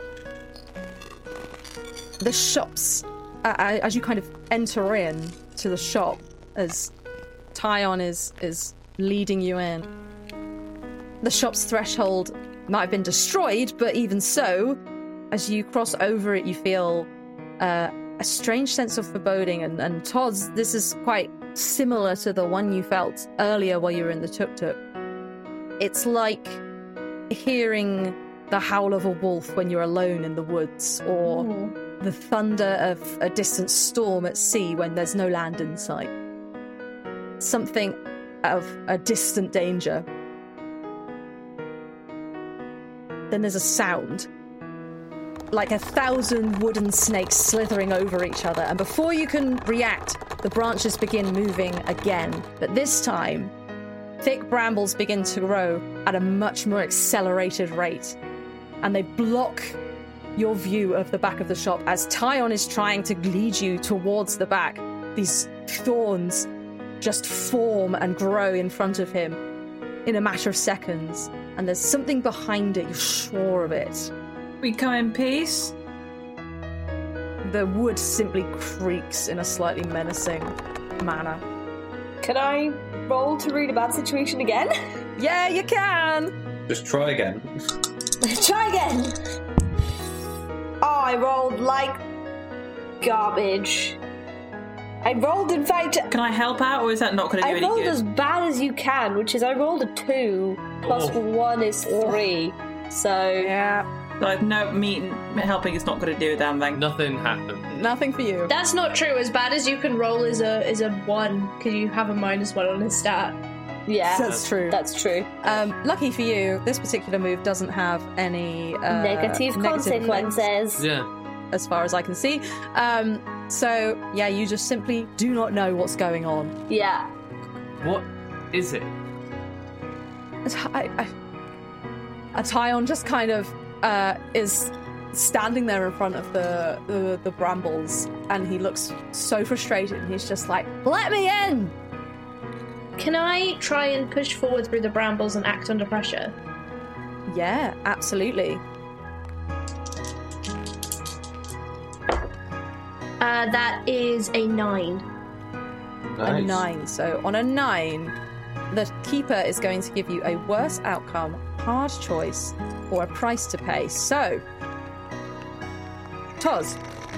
The shops, uh, as you kind of enter in to the shop, as Tyon is is leading you in, the shop's threshold might have been destroyed, but even so, as you cross over it, you feel uh, a strange sense of foreboding. And, and Todd's, this is quite similar to the one you felt earlier while you were in the tuk-tuk. It's like hearing the howl of a wolf when you're alone in the woods, or Mm. the thunder of a distant storm at sea when there's no land in sight. Something of a distant danger. Then there's a sound, like a thousand wooden snakes slithering over each other, and before you can react, the branches begin moving again. But this time, thick brambles begin to grow at a much more accelerated rate, and they block your view of the back of the shop as Tyon is trying to lead you towards the back. These thorns just form and grow in front of him in a matter of seconds, and there's something behind it, you're sure of it. We come in peace. The wood simply creaks in a slightly menacing manner. Can I roll to read a bad situation again? Yeah, you can! Just try again. Try again! Oh, I rolled like garbage. I rolled, in fact. Can I help out, or is that not going to do I any rolled good? as bad as you can, which is I rolled a two plus Oh. one is three. So yeah, like no, me helping is not going to do a damn thing. Nothing happened. Nothing for you. That's not true. As bad as you can roll is a is a one because you have a minus one on his stat. yeah, That's true. That's true. Um, lucky for you, this particular move doesn't have any uh, Negative consequences. Yeah. as far as I can see. Um, so yeah, you just simply do not know what's going on. Yeah. What is it? I, I, a Tyon just kind of uh, is standing there in front of the, the the brambles, and he looks so frustrated. And he's just like, "Let me in!" Can I try and push forward through the brambles and act under pressure? Yeah, absolutely. Uh, that is a nine. A nine. So on a nine, the keeper is going to give you a worse outcome, hard choice, or a price to pay. So, Toz,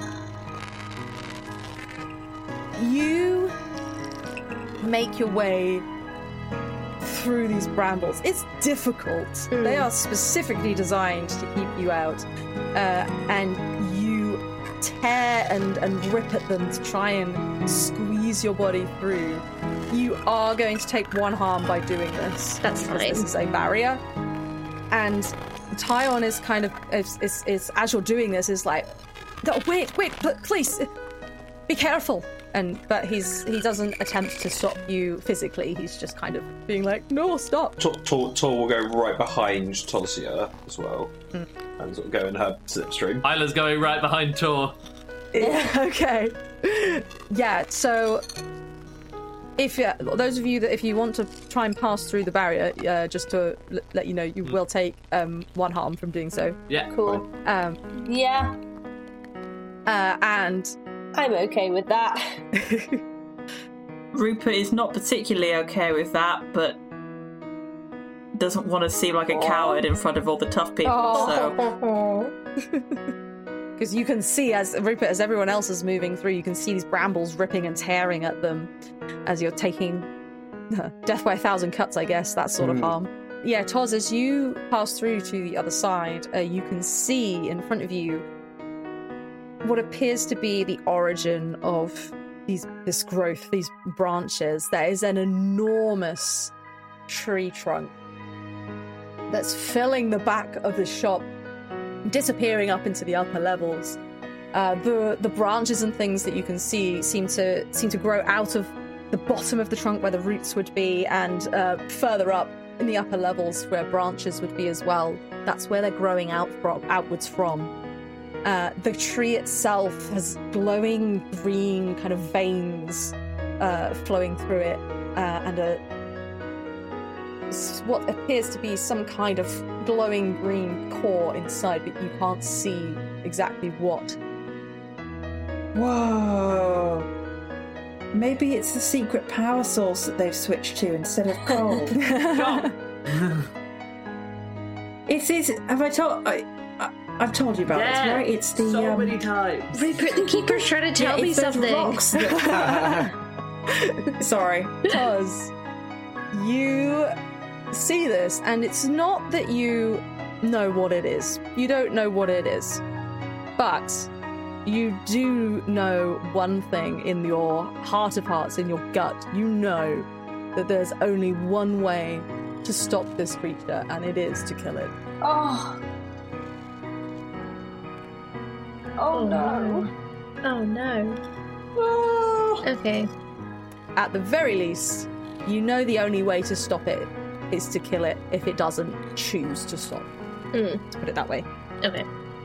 you make your way through these brambles. It's difficult. Mm. They are specifically designed to keep you out, uh, and you tear and, and rip at them to try and squeeze your body through. You are going to take one harm by doing this. That's because fine. This is a barrier. And Tyon is kind of, is, is, is as you're doing this, is like, "No, wait, wait, pl- please, be careful. And but he's he doesn't attempt to stop you physically. He's just kind of being like, no, stop. Tor, Tor, Tor will go right behind Tosia as well, Mm. and sort of go in her slipstream. Isla's going right behind Tor. Yeah, okay. Yeah, so if uh, those of you that if you want to try and pass through the barrier, uh, just to l- let you know, you will take um, one harm from doing so. Yeah, cool. Um, Yeah, uh, and I'm okay with that. Rupert is not particularly okay with that, but doesn't want to seem like a coward in front of all the tough people. So because you can see as Rupert, as everyone else is moving through, you can see these brambles ripping and tearing at them as you're taking uh, death by a thousand cuts, I guess, that sort of Mm. harm. Yeah, Toz, as you pass through to the other side, uh, you can see in front of you what appears to be the origin of these this growth, these branches. There is an enormous tree trunk that's filling the back of the shop, disappearing up into the upper levels. Uh, the the branches and things that you can see seem to seem to grow out of the bottom of the trunk where the roots would be, and uh, further up in the upper levels where branches would be as well. That's where they're growing out from, outwards from. Uh, the tree itself has glowing green kind of veins uh, flowing through it, uh, and a what appears to be some kind of glowing green core inside, but you can't see exactly what. Whoa. Maybe it's the secret power source that they've switched to instead of coal. It's is. Have I told? I, I, I've told you about Yeah, this, right? It's the so um, many times. Rupert, the keeper's trying to tell yeah, me it's those something. rocks that- Sorry. Because you see this, and it's not that you know what it is. You don't know what it is. But you do know one thing in your heart of hearts, in your gut. You know that there's only one way to stop this creature, and it is to kill it. Oh. Oh no. Oh no. Okay. At the very least, you know the only way to stop it is to kill it if it doesn't choose to stop. Mm. Let's put it that way. Okay.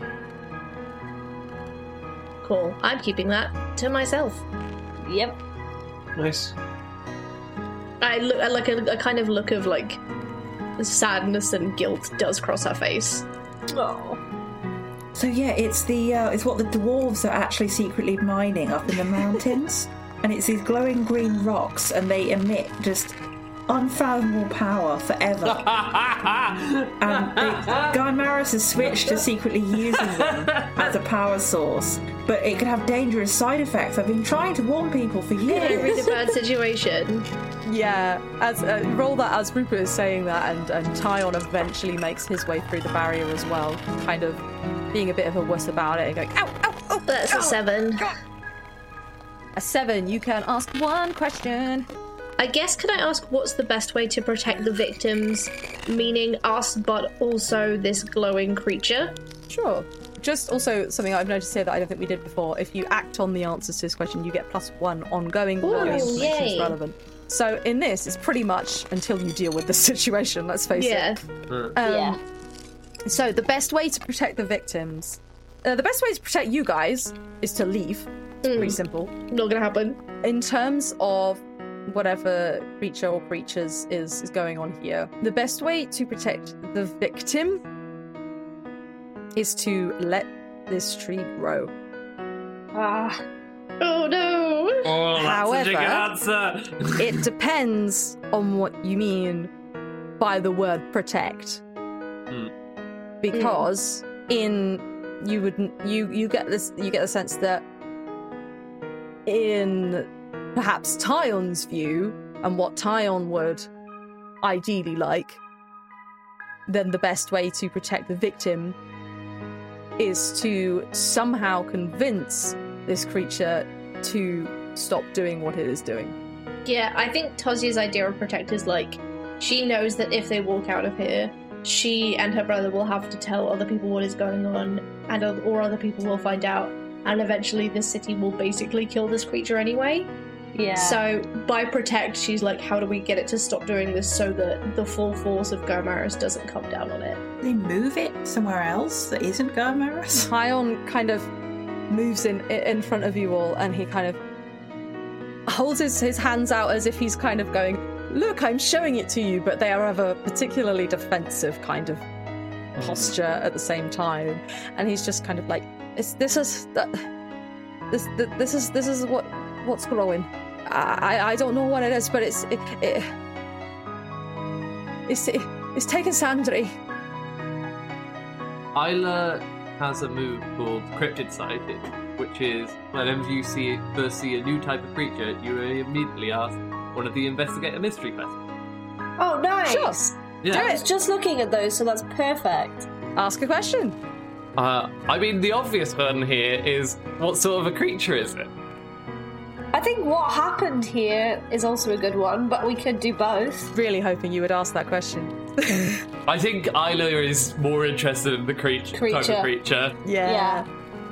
Cool. I'm keeping that to myself. Yep. Nice. I look I like a, a kind of look of like sadness and guilt does cross her face. Oh. So yeah, it's the uh, it's what the dwarves are actually secretly mining up in the mountains, and it's these glowing green rocks, and they emit just unfathomable power forever. And Guymaris has switched to secretly using them as a power source, but it could have dangerous side effects. I've been trying to warn people for years. Every bad situation. Yeah, as uh, roll that as Rupert is saying that, and, and Tyon eventually makes his way through the barrier as well, kind of being a bit of a wuss about it and going, ow, ow, ow. That's a seven. A seven, you can ask one question. I guess, can I ask what's the best way to protect the victims? Meaning us, but also this glowing creature? Sure. Just also something I've noticed here that I don't think we did before. If you act on the answers to this question, you get plus one ongoing Ooh, value information is yay. relevant. So in this, it's pretty much until you deal with the situation, let's face Yeah. it. Mm. Um, Yeah. So the best way to protect the victims, uh, the best way to protect you guys is to leave. It's pretty simple. Not gonna happen. In terms of whatever creature or creatures is, is going on here, the best way to protect the victim is to let this tree grow. Ah. Oh no! Oh, that's However, a good answer. It depends on what you mean by the word protect. Mm. Because in you would you you get this you get the sense that in perhaps Tyon's view and what Tyon would ideally like, then the best way to protect the victim is to somehow convince this creature to stop doing what it is doing. Yeah, I think Tozia's idea of protect is like, she knows that if they walk out of here, she and her brother will have to tell other people what is going on, and or other people will find out, and eventually this city will basically kill this creature anyway. Yeah. So by protect, she's like, how do we get it to stop doing this so that the full force of Guymaris doesn't come down on it? They move it somewhere else that isn't Guymaris? Tyon kind of moves in in front of you all, and he kind of holds his, his hands out as if he's kind of going, look, I'm showing it to you, but they are of a particularly defensive kind of posture at the same time. And he's just kind of like, it's, this is that this this is this is what what's growing. I I don't know what it is, but it's it, it it's it, it's taken Sandry. Isla has a move called Cryptid Sighted, which is whenever you see first see a new type of creature, you immediately ask one of the investigator mystery questions. Oh, nice. Sure. Yeah. I was just looking at those, so that's perfect. Ask a question. Uh, I mean, the obvious one here is, what sort of a creature is it? I think what happened here is also a good one, but we could do both. Really hoping you would ask that question. I think Isla is more interested in the creature, type Creature. of creature. Yeah. Yeah.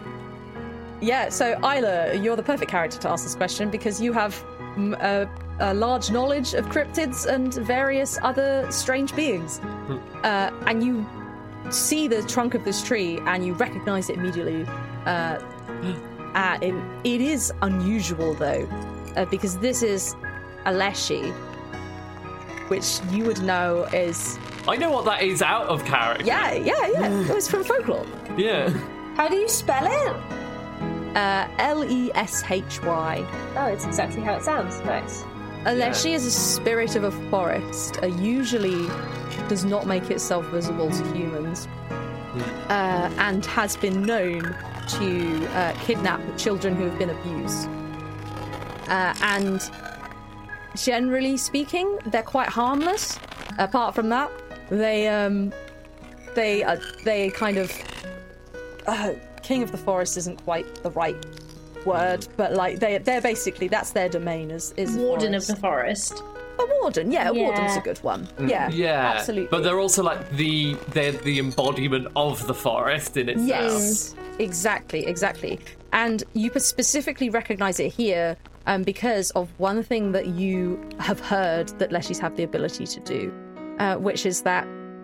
Yeah, so Isla, you're the perfect character to ask this question because you have mm, a, a large knowledge of cryptids and various other strange beings. Uh, and you see the trunk of this tree and you recognize it immediately. Uh, uh, it, it is unusual, though, uh, because this is a leshy, which you would know is... I know what that is out of character. Yeah, yeah, yeah. It was from folklore. Yeah. How do you spell it? Uh, L E S H Y. Oh, it's exactly how it sounds. Nice. A leshy is a spirit of a forest. Uh, usually does not make itself visible to humans. Uh, and has been known to uh, kidnap children who have been abused. Uh, and generally speaking, they're quite harmless. Apart from that, they um, they uh, they kind of uh, king of the forest isn't quite the right word, but like they they're basically that's their domain is is Warden forest. of the forest. A warden, yeah, a Yeah. warden's a good one. Yeah, Yeah. absolutely. But they're also like the they're the embodiment of the forest in itself. Yes, exactly, exactly. And you specifically recognize it here um, because of one thing that you have heard that leshies have the ability to do, uh, which is that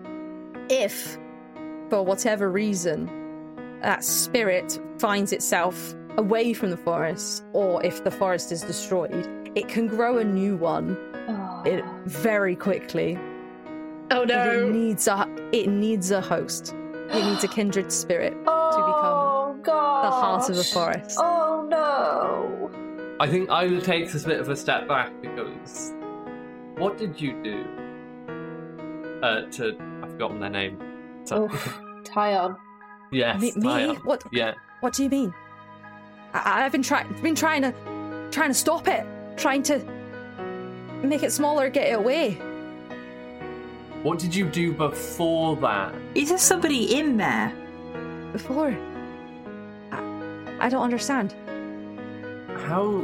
if, for whatever reason, that spirit finds itself away from the forest, or if the forest is destroyed, it can grow a new one it, very quickly. Oh But no! it needs a it needs a host. It needs a kindred spirit to Oh, become God. the heart of the forest. Oh, no. I think Isla takes a bit of a step back because what did you do uh, to... I've forgotten their name. So, Tyon. Yes, Me? me? Tyon. What? Yeah. What do you mean? I, I've been trying, been trying to, trying to stop it, trying to make it smaller, get it away. What did you do before that? Is there somebody in there? Before? I, I don't understand. How?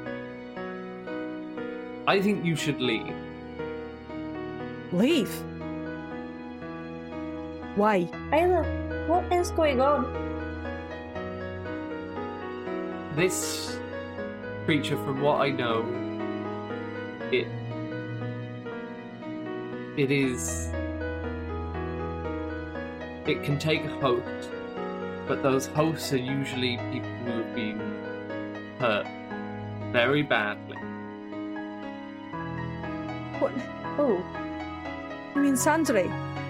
I think you should leave. Leave? Why? Ayla, what is going on? This creature, from what I know, it it is it can take a host, but those hosts are usually people who have been hurt very badly. What? Oh. You mean Sandri?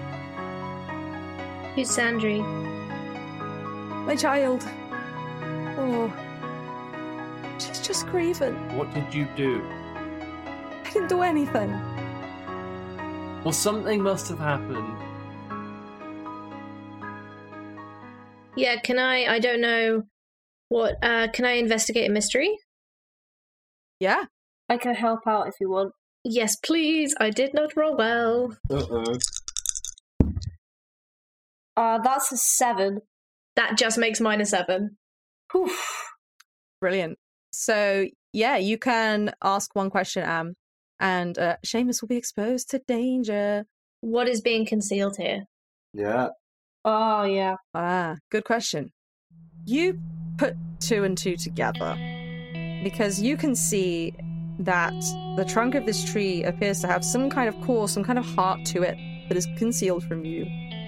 Who's Sandri? My child. Oh. She's just grieving. What did you do? I didn't do anything. Well, something must have happened. Yeah, can I, I don't know what, uh, can I investigate a mystery? Yeah. I can help out if you want. Yes, please. I did not roll well. Uh-oh. Uh, that's a seven. That just makes mine a seven. Oof. Brilliant. So, yeah, you can ask one question, Am, and uh, Seamus will be exposed to danger. What is being concealed here? Yeah. Oh, yeah. Ah, good question. You put two and two together because you can see that the trunk of this tree appears to have some kind of core, some kind of heart to it that is concealed from you.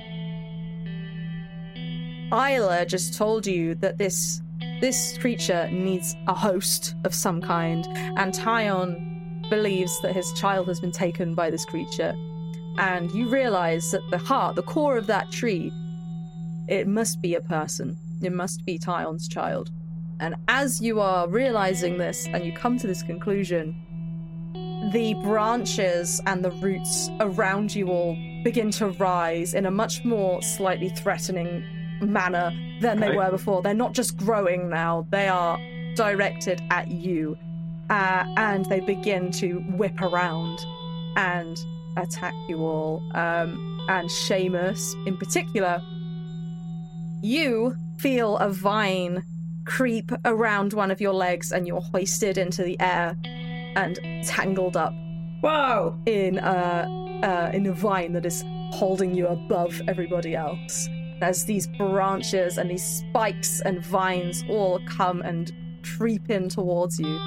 Isla just told you that this this creature needs a host of some kind, and Tyon believes that his child has been taken by this creature. And you realize that the heart, the core of that tree, it must be a person. It must be Tyon's child. And as you are realizing this and you come to this conclusion, the branches and the roots around you all begin to rise in a much more slightly threatening manner than they Okay. were before. They're not just growing now, they are directed at you. Uh, and they begin to whip around and attack you all. Um, and Seamus, in particular, you feel a vine creep around one of your legs and you're hoisted into the air and tangled up. Whoa! In a, uh, in a vine that is holding you above everybody else. As these branches and these spikes and vines all come and creep in towards you.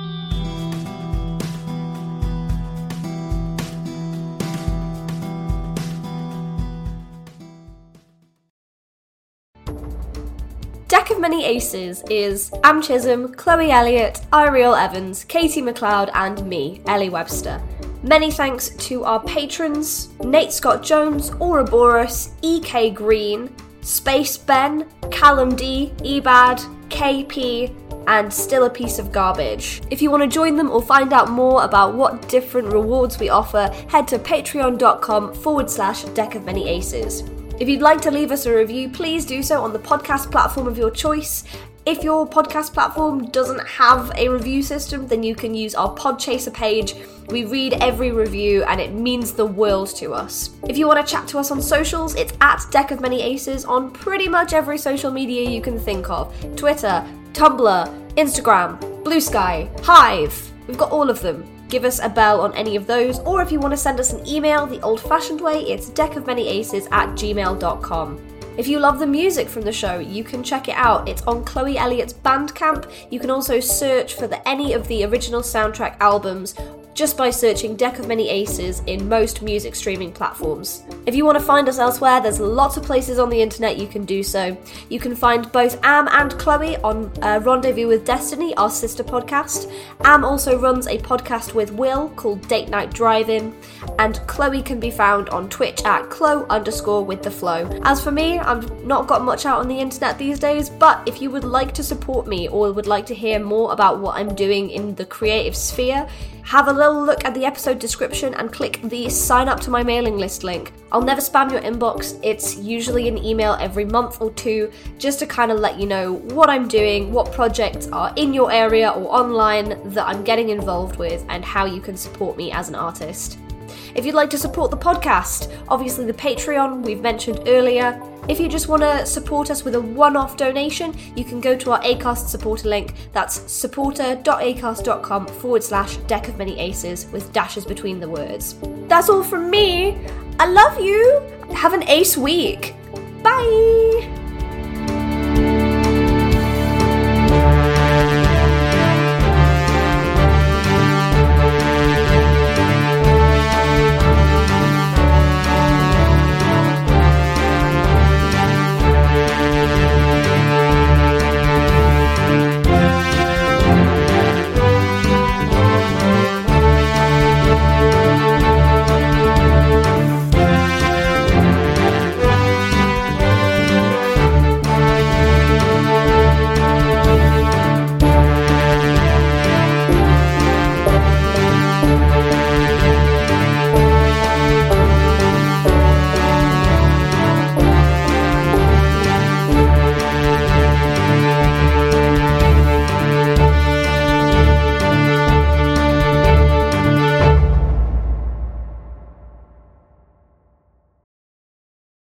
Deck of Many Aces is Am Chisholm, Chloe Elliott, Ariel Evans, Katie McLeod, and me, Ellie Webster. Many thanks to our patrons, Nate Scott Jones, Ouroboros, E K Green, Space Ben, Callum D, Ebad, K P, and Still a Piece of Garbage. If you want to join them or find out more about what different rewards we offer, head to patreon.com forward slash Deck of Many Aces. If you'd like to leave us a review, please do so on the podcast platform of your choice. If your podcast platform doesn't have a review system, then you can use our Podchaser page. We read every review and it means the world to us. If you want to chat to us on socials, it's at Deck of Many Aces on pretty much every social media you can think of. Twitter, Tumblr, Instagram, Blue Sky, Hive. We've got all of them. Give us a bell on any of those, or if you want to send us an email the old-fashioned way, it's deckofmanyaces at gmail dot com. If you love the music from the show, you can check it out. It's on Chloe Elliott's Bandcamp. You can also search for the, any of the original soundtrack albums just by searching Deck of Many Aces in most music streaming platforms. If you want to find us elsewhere, there's lots of places on the internet you can do so. You can find both Am and Chloe on uh, Rendezvous with Destiny, our sister podcast. Am also runs a podcast with Will called Date Night Drive-In, and Chloe can be found on Twitch at Chloe underscore with the flow. As for me, I've not got much out on the internet these days, but if you would like to support me or would like to hear more about what I'm doing in the creative sphere, have a little well look at the episode description and click the sign up to my mailing list link. I'll never spam your inbox. It's usually an email every month or two, just to kind of let you know what I'm doing, what projects are in your area or online that I'm getting involved with, and how you can support me as an artist. If you'd like to support the podcast, obviously the Patreon we've mentioned earlier. If you just want to support us with a one-off donation, you can go to our Acast supporter link. That's supporter.acast.com forward slash deck of many aces with dashes between the words. That's all from me. I love you. Have an ace week. Bye.